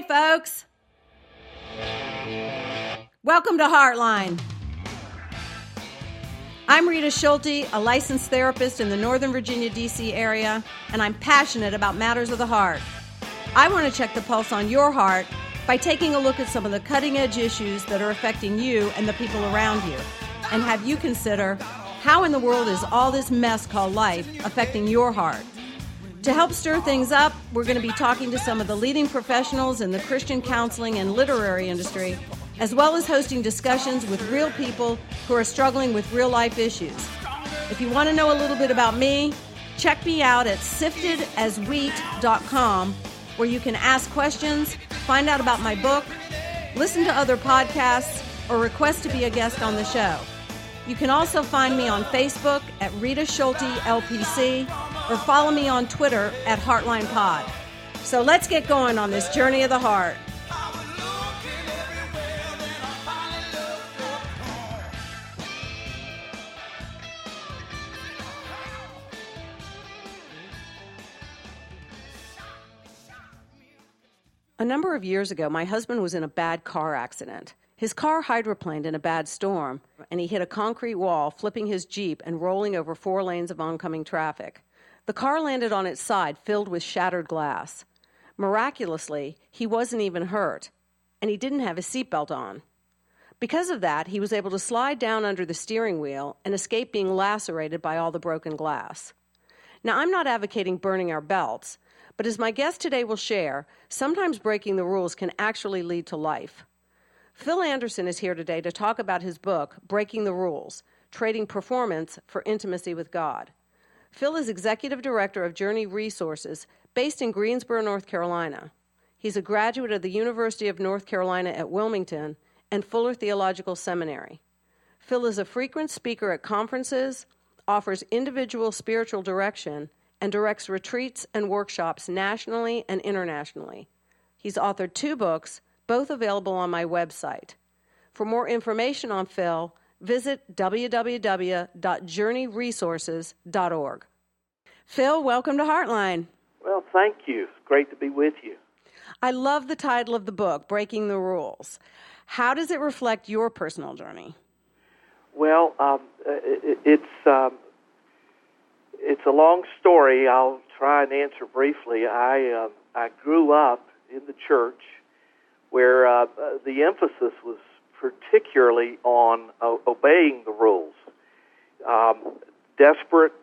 Hey, folks. Welcome to Heartline. I'm Rita Schulte, a licensed therapist in the Northern Virginia, D.C. area, and I'm passionate about matters of the heart. I want to check the pulse on your heart by taking a look at some of the cutting-edge issues that are affecting you and the people around you, and have you consider, how in the world is all this mess called life affecting your heart? To help stir things up, we're going to be talking to some of the leading professionals in the Christian counseling and literary industry, as well as hosting discussions with real people who are struggling with real-life issues. If you want to know a little bit about me, check me out at siftedaswheat.com, where you can ask questions, find out about my book, listen to other podcasts, or request to be a guest on the show. You can also find me on Facebook at Rita Schulte LPC, or follow me on Twitter at Heartline Pod. So let's get going on this journey of the heart. A number of years ago, my husband was in a bad car accident. His car hydroplaned in a bad storm, and he hit a concrete wall, flipping his Jeep and rolling over 4 lanes of oncoming traffic. The car landed on its side, filled with shattered glass. Miraculously, he wasn't even hurt, and he didn't have his seatbelt on. Because of that, he was able to slide down under the steering wheel and escape being lacerated by all the broken glass. Now, I'm not advocating burning our belts, but as my guest today will share, sometimes breaking the rules can actually lead to life. Phil Anderson is here today to talk about his book, Breaking the Rules, Trading Performance for Intimacy with God. Phil is Executive Director of Journey Resources, based in Greensboro, North Carolina. He's a graduate of the University of North Carolina at Wilmington and Fuller Theological Seminary. Phil is a frequent speaker at conferences, offers individual spiritual direction, and directs retreats and workshops nationally and internationally. He's authored 2 books, both available on my website. For more information on Phil, visit www.journeyresources.org. Phil, welcome to Heartline. Well, thank you. It's great to be with you. I love the title of the book, Breaking the Rules. How does it reflect your personal journey? Well, it's a long story. I'll try and answer briefly. I grew up in the church where the emphasis was particularly on obeying the rules. Desperate,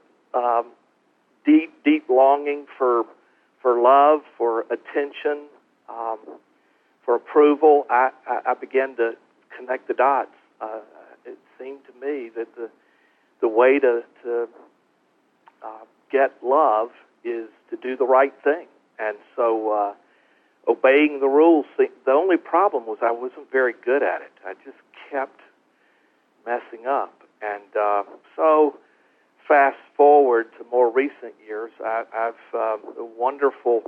deep longing for love, for attention, for approval. I began to connect the dots. It seemed to me that the way to get love is to do the right thing. And so obeying the rules, the only problem was I wasn't very good at it. I just kept messing up. And so fast forward to more recent years, I've the wonderful,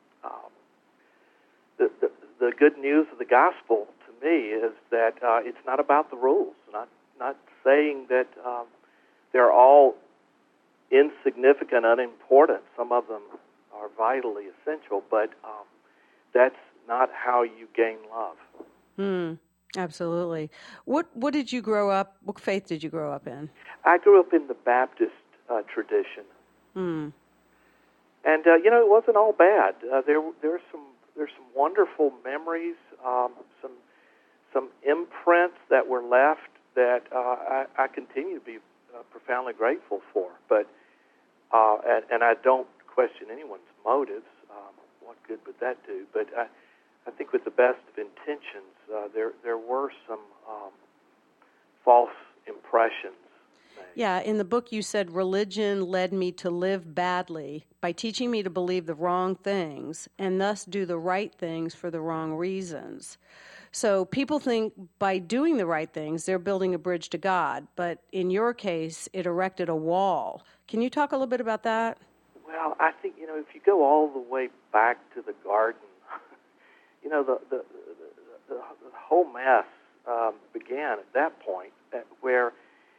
the good news of the gospel to me is that it's not about the rules, not saying that they're all insignificant, unimportant. Some of them are vitally essential, but that's not how you gain love. Absolutely. What did you grow up? What faith did you grow up in? I grew up in the Baptist tradition, and it wasn't all bad. There's some wonderful memories, some imprints that were left that I continue to be profoundly grateful for. But and I don't question anyone's motives. What good would that do? But I think with the best of intentions, there were some false impressions made. Yeah, in the book you said religion led me to live badly by teaching me to believe the wrong things and thus do the right things for the wrong reasons. So people think by doing the right things, they're building a bridge to God. But in your case, it erected a wall. Can you talk a little bit about that? Well, I think, if you go all the way back to the garden, the whole mess began at that point, where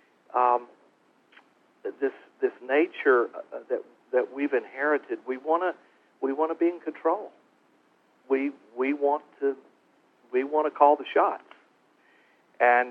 this nature that we've inherited, we want to be in control. we want to call the shots, and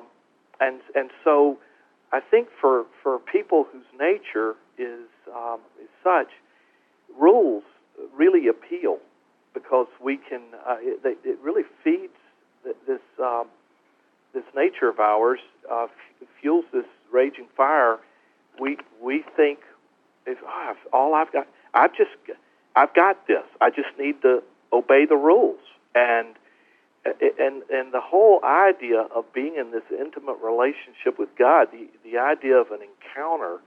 so I think for people whose nature is such, rules really appeal because we can. It really feeds this nature of ours, fuels this raging fire. We think if all I've got, I've got this. I just need to obey the rules, and the whole idea of being in this intimate relationship with God, the idea of an encounter,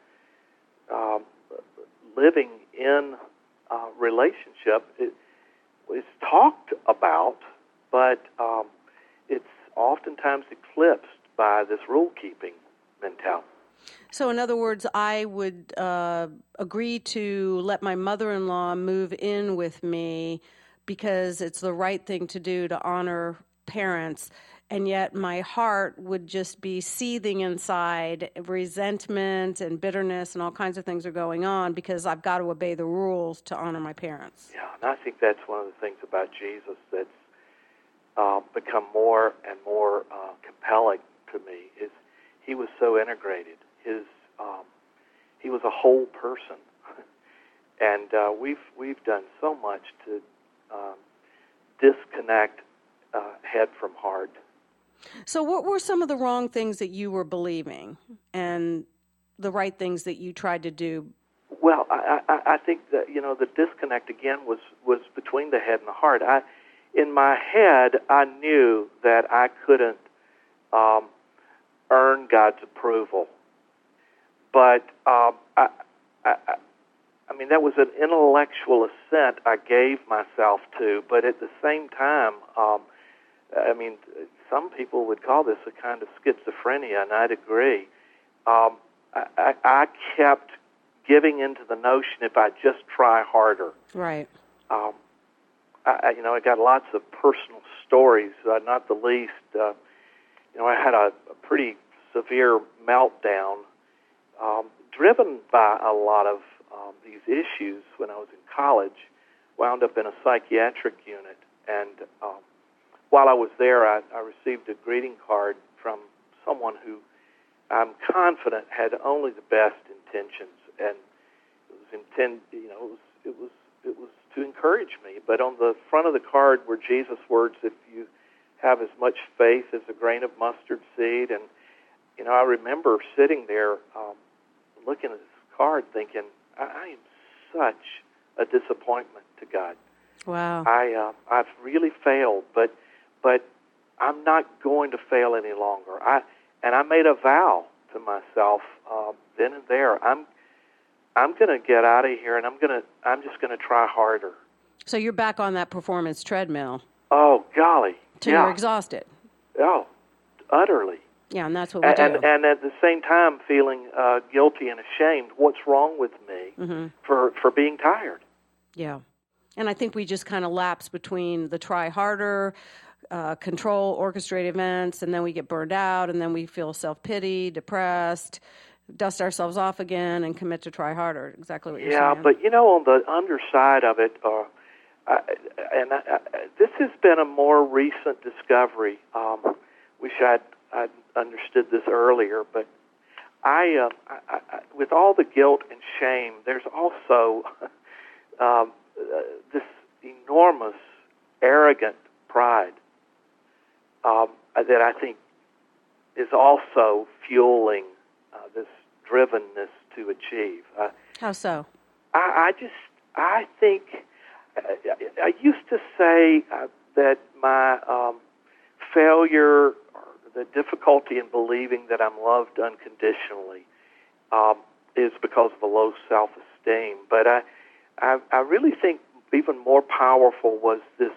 living in relationship, is talked about, but it's oftentimes eclipsed by this rule-keeping mentality. So, in other words, I would agree to let my mother-in-law move in with me because it's the right thing to do to honor parents, and yet my heart would just be seething inside. Resentment and bitterness and all kinds of things are going on because I've got to obey the rules to honor my parents. Yeah, and I think that's one of the things about Jesus that's become more and more compelling to me is he was so integrated. He was a whole person, and we've done so much to disconnect head from heart. So what were some of the wrong things that you were believing and the right things that you tried to do? Well, I think that, the disconnect again was between the head and the heart. In my head, I knew that I couldn't earn God's approval. But that was an intellectual assent I gave myself to. But at the same time, some people would call this a kind of schizophrenia, and I'd agree. I kept giving into the notion if I just try harder. Right. I got lots of personal stories, not the least. I had a pretty severe meltdown, driven by a lot of these issues when I was in college. Wound up in a psychiatric unit, and while I was there, I received a greeting card from someone who I'm confident had only the best intentions, and it was to encourage me. But on the front of the card were Jesus' words, "If you have as much faith as a grain of mustard seed." And I remember sitting there, looking at this card, thinking, I am such a disappointment to God. Wow. I've really failed, but I'm not going to fail any longer. I made a vow to myself then and there. I'm going to get out of here, and I'm just going to try harder. So you're back on that performance treadmill. Oh golly! Till you're exhausted. Oh, utterly. Yeah, and that's what we do. And at the same time, feeling guilty and ashamed. What's wrong with me for being tired? Yeah, and I think we just kind of lapse between the try harder, control, orchestrate events, and then we get burned out, and then we feel self-pity, depressed, dust ourselves off again, and commit to try harder. Exactly what you're saying. Yeah, but on the underside of it, this has been a more recent discovery. Wish I'd understood this earlier, but I with all the guilt and shame, there's also this enormous, arrogant pride that I think is also fueling this drivenness to achieve. How so? I think I used to say that my failure, or the difficulty in believing that I'm loved unconditionally, is because of a low self-esteem. But I really think even more powerful was this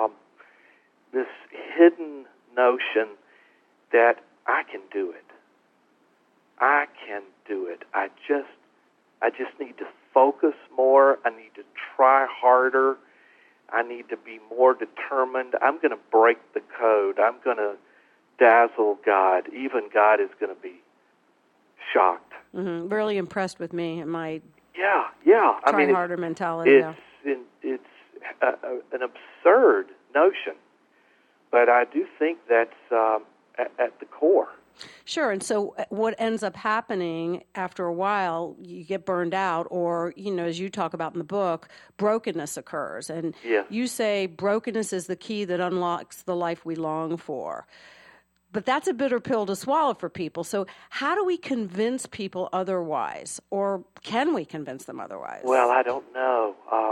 hidden notion that I can do it. I can do it. I just need to focus more. I need to try harder. I need to be more determined. I'm going to break the code. I'm going to dazzle God. Even God is going to be shocked. Mm-hmm. Really impressed with me and my try harder mentality. It's an absurd notion, but I do think that's at the core. Sure. And so what ends up happening after a while, you get burned out, or, as you talk about in the book, brokenness occurs. And Yes. you say brokenness is the key that unlocks the life we long for. But that's a bitter pill to swallow for people. So how do we convince people otherwise? Or can we convince them otherwise? Well, I don't know.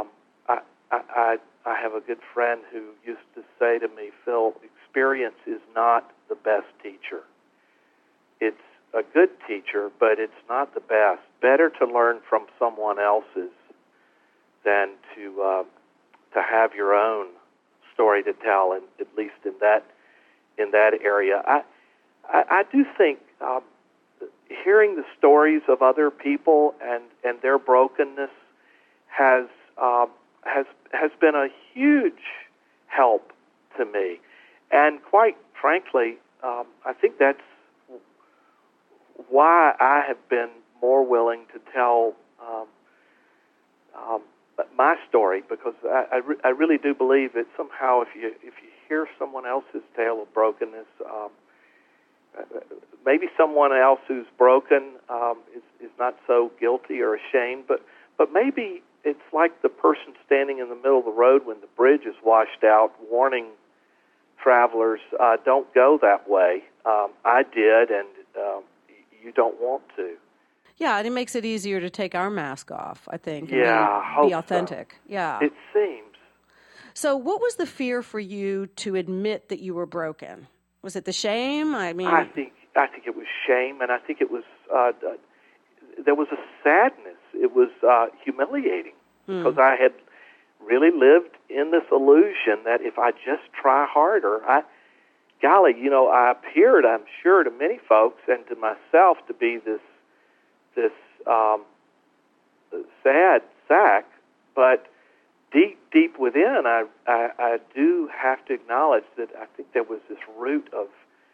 I have a good friend who used to say to me, Phil, experience is not the best teacher. It's a good teacher, but it's not the best. Better to learn from someone else's than to have your own story to tell, and at least in that area. I do think hearing the stories of other people and their brokenness has been a huge help to me, and quite frankly, I think that's why I have been more willing to tell my story, because I really do believe that somehow if you hear someone else's tale of brokenness, maybe someone else who's broken is not so guilty or ashamed, but maybe it's like the person standing in the middle of the road when the bridge is washed out, warning travelers, don't go that way. I did, and you don't want to. Yeah, and it makes it easier to take our mask off, I think. Yeah, and be authentic. So. Yeah. It seems. So what was the fear for you to admit that you were broken? Was it the shame? I think it was shame, and I think it was there was a sadness. It was humiliating because I had really lived in this illusion that if I just try harder, I appeared, I'm sure, to many folks and to myself to be this sad sack, but deep within, I do have to acknowledge that I think there was this root of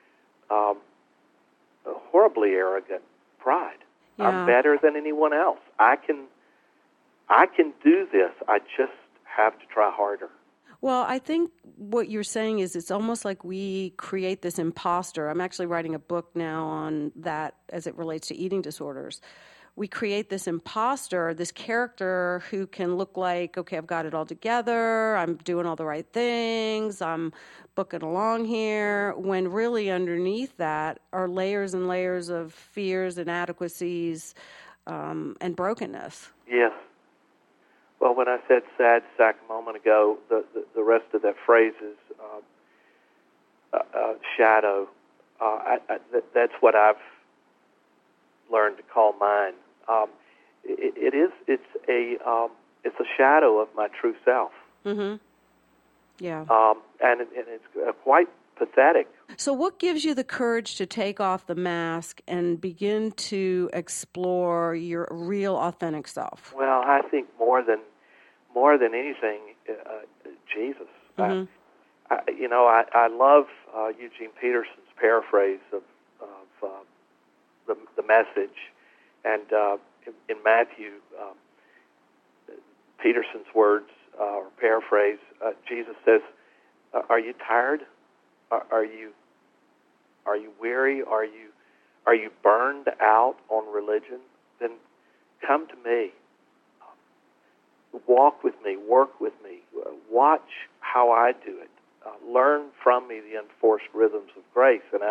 a horribly arrogant pride. Yeah. I'm better than anyone else. I can do this. I just have to try harder. Well, I think what you're saying is it's almost like we create this imposter. I'm actually writing a book now on that as it relates to eating disorders. We create this imposter, this character who can look like, okay, I've got it all together, I'm doing all the right things, I'm booking along here, when really underneath that are layers and layers of fears, inadequacies, and brokenness. Yes. Well, when I said sad sack a moment ago, the rest of that phrase is shadow. That's what I've learned to call mine. It's a shadow of my true self. Mm-hmm. Yeah. And it's quite pathetic. So what gives you the courage to take off the mask and begin to explore your real, authentic self? Well, I think more than anything, Jesus. Mm-hmm. I love Eugene Peterson's paraphrase of the message, and in Matthew, Peterson's words or paraphrase, Jesus says, "Are you tired? Are you weary? Are you burned out on religion? Then come to me. Walk with me. Work with me. Watch how I do it. Learn from me the unforced rhythms of grace." And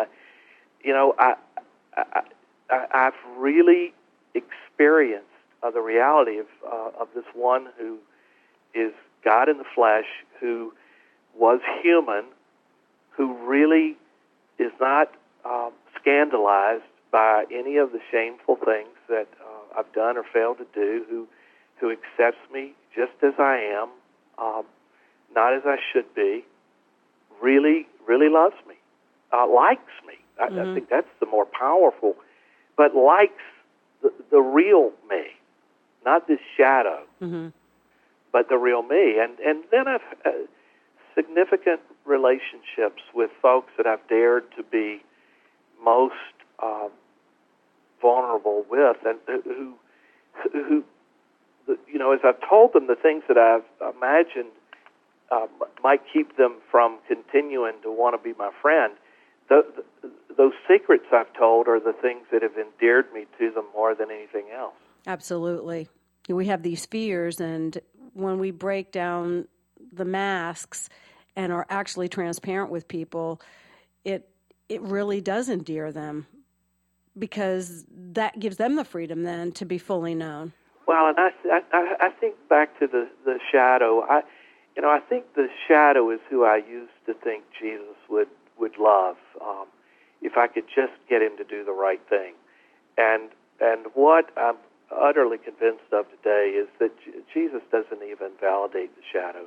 I've really experienced the reality of this one who is God in the flesh, who was human, who really is not scandalized by any of the shameful things that I've done or failed to do, who accepts me just as I am, not as I should be, really, really loves me, likes me. Mm-hmm. I think that's the more powerful, but likes the real me, not this shadow, Mm-hmm. but the real me. And then I've significant relationships with folks that I've dared to be most vulnerable with, and who as I've told them the things that I've imagined might keep them from continuing to want to be my friend, those secrets I've told are the things that have endeared me to them more than anything else. Absolutely. We have these fears, and when we break down the masks and are actually transparent with people, it really does endear them, because that gives them the freedom then to be fully known. Well, and I think back to the shadow. I think the shadow is who I used to think Jesus would love, if I could just get him to do the right thing. And what I'm utterly convinced of today is that Jesus doesn't even validate the shadow.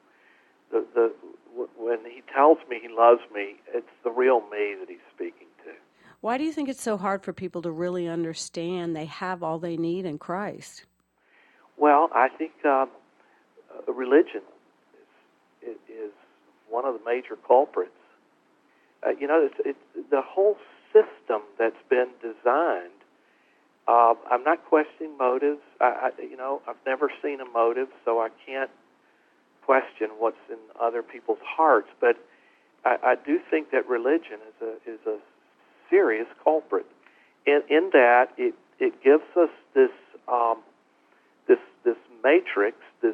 When he tells me he loves me, it's the real me that he's speaking to. Why do you think it's so hard for people to really understand they have all they need in Christ? Well, I think religion is one of the major culprits. It's the whole system that's been designed. I'm not questioning motives. I've never seen a motive, so I can't question what's in other people's hearts. But I do think that religion is a serious culprit in that it gives us this matrix, this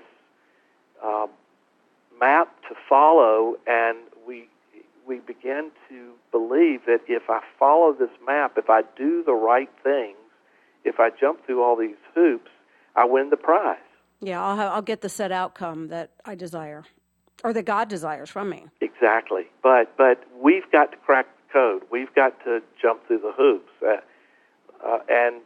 map to follow, and we begin to believe that if I follow this map, if I do the right things, if I jump through all these hoops, I win the prize. Yeah, I'll get the set outcome that I desire, or that God desires from me. Exactly, but we've got to crack the code. We've got to jump through the hoops, and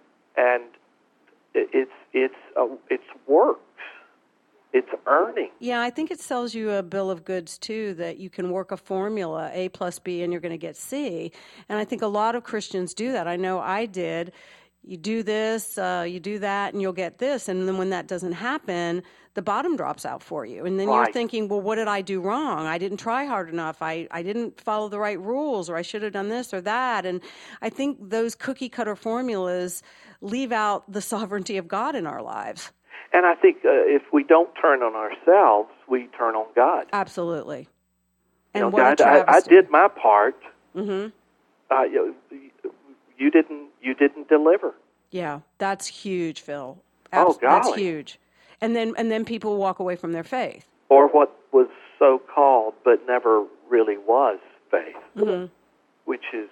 it's works. It's earning. Yeah, I think it sells you a bill of goods, too, that you can work a formula, A plus B, and you're going to get C. And I think a lot of Christians do that. I know I did. You do this, you do that, and you'll get this. And then when that doesn't happen, the bottom drops out for you. And then Right. You're thinking, well, what did I do wrong? I didn't try hard enough. I didn't follow the right rules, or I should have done this or that. And I think those cookie-cutter formulas leave out the sovereignty of God in our lives. And I think if we don't turn on ourselves, we turn on God. Absolutely. And God, I did my part. Mm-hmm. You didn't deliver. Yeah, that's huge, Phil. Oh, golly. That's huge. And then people walk away from their faith. Or what was so called but never really was faith, mm-hmm. which is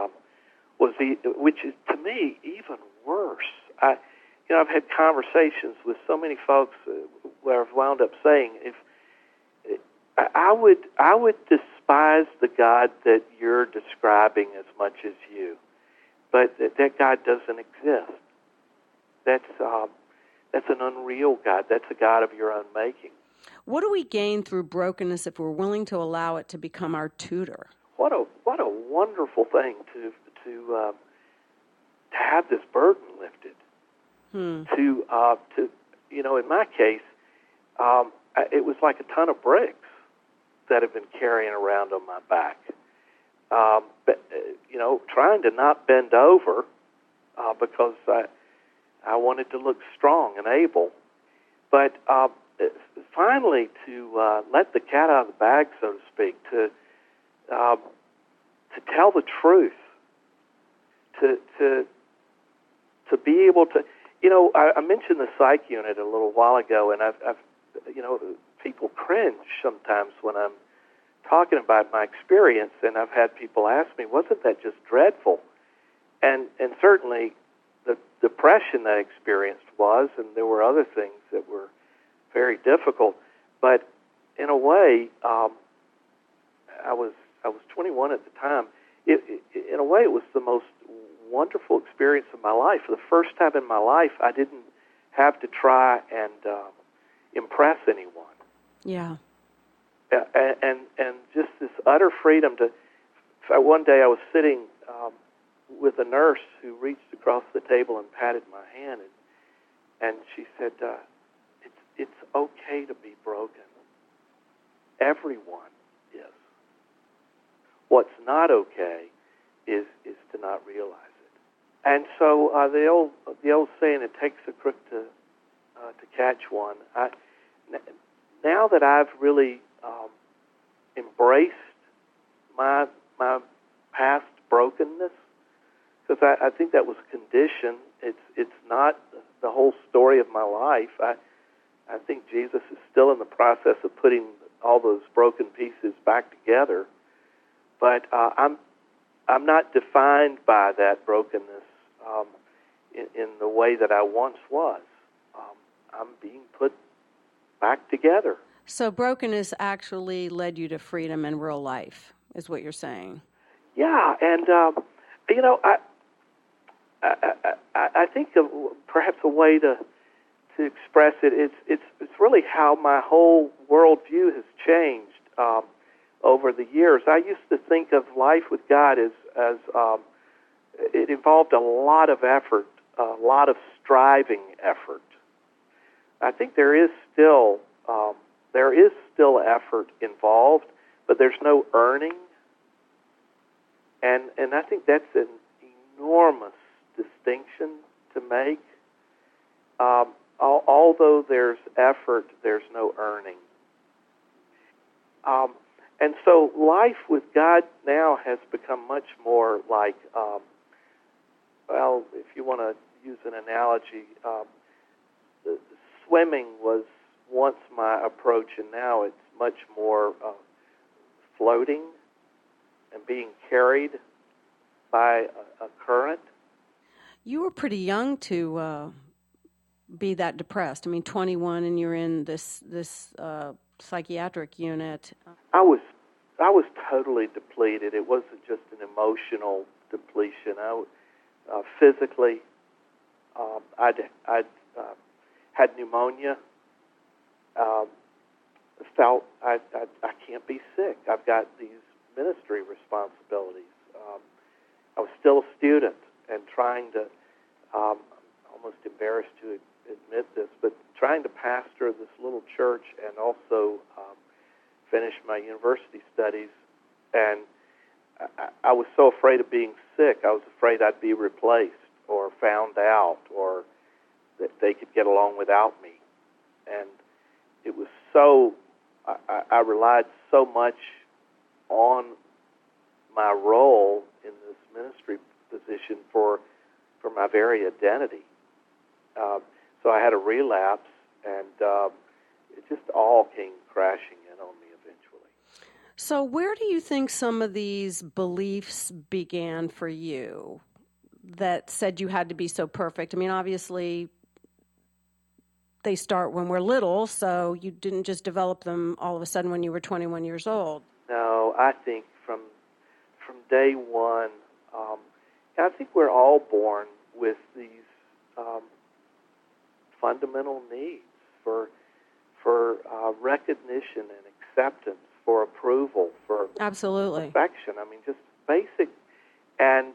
to me even worse. I've had conversations with so many folks where I've wound up saying, if I would despise the God that you're describing as much as you, but that God doesn't exist. That's an unreal God. That's a God of your own making. What do we gain through brokenness if we're willing to allow it to become our tutor? What a wonderful thing to have this burden lifted. To in my case, it was like a ton of bricks that have been carrying around on my back. Trying to not bend over because I wanted to look strong and able, but finally to let the cat out of the bag, so to speak, to tell the truth, to be able to. I mentioned the psych unit a little while ago, and I've people cringe sometimes when I'm talking about my experience, and I've had people ask me, wasn't that just dreadful? And certainly the depression I experienced was, and there were other things that were very difficult. But in a way, I was 21 at the time. In a way, it was the most wonderful experience of my life. For the first time in my life, I didn't have to try and impress anyone. Yeah. And just this utter freedom to. One day I was sitting with a nurse who reached across the table and patted my hand, and she said, "It's okay to be broken. Everyone is. What's not okay is to not realize it." And so the old saying, "It takes a crook to catch one." Now that I've really embraced my past brokenness, because I think that was a condition. It's not the whole story of my life. I think Jesus is still in the process of putting all those broken pieces back together, but I'm not defined by that brokenness in the way that I once was. I'm being put back together. So brokenness actually led you to freedom in real life, is what you're saying. Yeah, and I think perhaps a way to express it, it's really how my whole worldview has changed over the years. I used to think of life with God as it involved a lot of effort, a lot of striving effort. I think there is still effort involved, but there's no earning, and I think that's an enormous distinction to make. Although there's effort, there's no earning. And so life with God now has become much more like, if you want to use an analogy, swimming was once my approach, and now it's much more floating and being carried by a current. You were pretty young to be that depressed. I mean, 21, and you're in this psychiatric unit. I was totally depleted. It wasn't just an emotional depletion. Physically, I'd had pneumonia. Felt I can't be sick. I've got these ministry responsibilities. I was still a student and trying to, almost embarrassed to admit this, but trying to pastor this little church and also finish my university studies. And I was so afraid of being sick. I was afraid I'd be replaced or found out or that they could get along without me. And it was so, I relied so much on my role in this ministry position for my very identity. So I had a relapse, and it just all came crashing in on me eventually. So where do you think some of these beliefs began for you that said you had to be so perfect? I mean, obviously, they start when we're little, so you didn't just develop them all of a sudden when you were 21 years old. No, I think from day one, I think we're all born with these fundamental needs for recognition and acceptance, for approval, for absolutely affection. I mean, just basic. And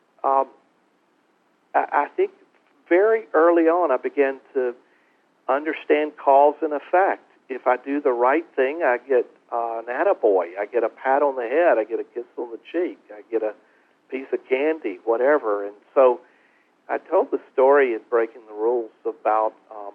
I think very early on, I began to understand cause and effect. If I do the right thing, I get an attaboy. I get a pat on the head. I get a kiss on the cheek. I get a piece of candy, whatever. And so I told the story in Breaking the Rules about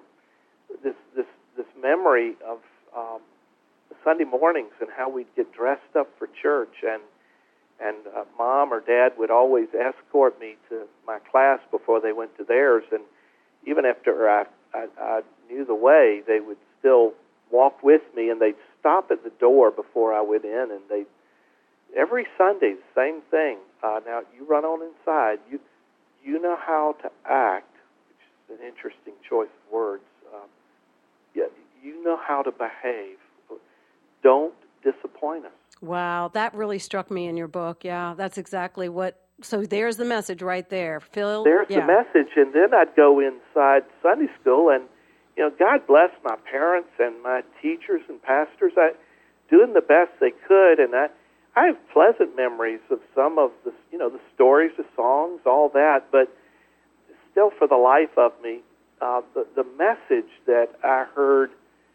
this memory of Sunday mornings and how we'd get dressed up for church, and Mom or Dad would always escort me to my class before they went to theirs, and even after I knew the way, they would still walk with me, and they'd stop at the door before I went in, and every Sunday, the same thing. Now, you run on inside. You know how to act, which is an interesting choice of words. You know how to behave. Don't disappoint us. Wow, that really struck me in your book. Yeah, that's exactly what. So there's the message right there, Phil. There's the message, and then I'd go inside Sunday school, and God bless my parents and my teachers and pastors. Doing the best they could, and I have pleasant memories of some of the the stories, the songs, all that. But still, for the life of me, the message that I heard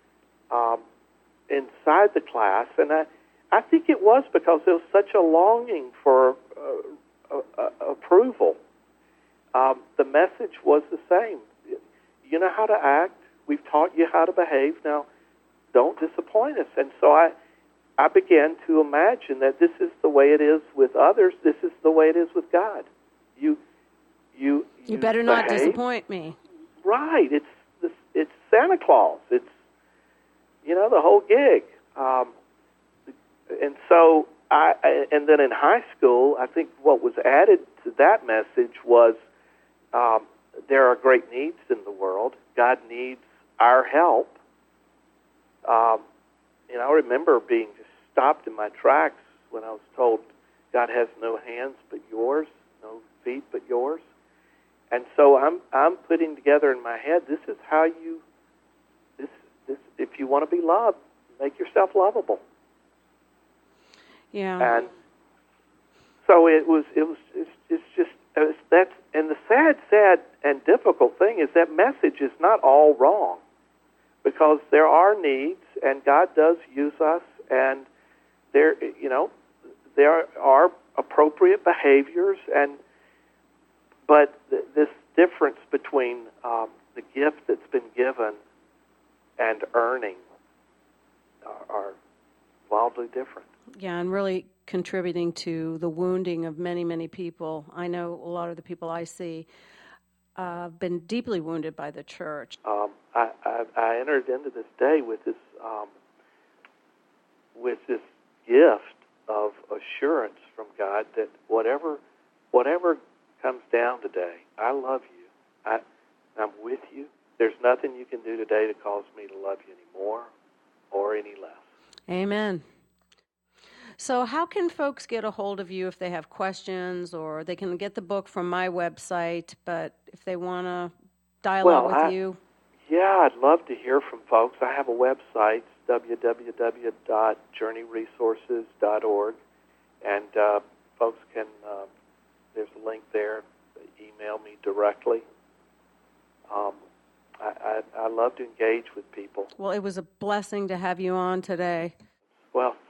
inside the class, and I think it was because there was such a longing for approval. The message was the same. You know how to act. We've taught you how to behave. Now, don't disappoint us. And so I I began to imagine that this is the way it is with others. This is the way it is with God. You better not disappoint me. Right. It's Santa Claus. It's, the whole gig. And so and then in high school, I think what was added to that message was there are great needs in the world. God needs our help. I remember being just stopped in my tracks when I was told God has no hands but yours, no feet but yours. And so I'm putting together in my head, this is how if you want to be loved, make yourself lovable. Yeah. And so that's, and the sad and difficult thing is that message is not all wrong, because there are needs and God does use us, and there are appropriate behaviors, but this difference between the gift that's been given and earning are wildly different. Yeah, and really contributing to the wounding of many, many people. I know a lot of the people I see have been deeply wounded by the church. I entered into this day with this gift of assurance from God that whatever comes down today, I love you. I'm with you. There's nothing you can do today to cause me to love you any more or any less. Amen. So how can folks get a hold of you if they have questions, or they can get the book from my website, but if they want to dialogue with you? Yeah, I'd love to hear from folks. I have a website, www.journeyresources.org, and folks can, there's a link there, email me directly. I love to engage with people. Well, it was a blessing to have you on today. Well,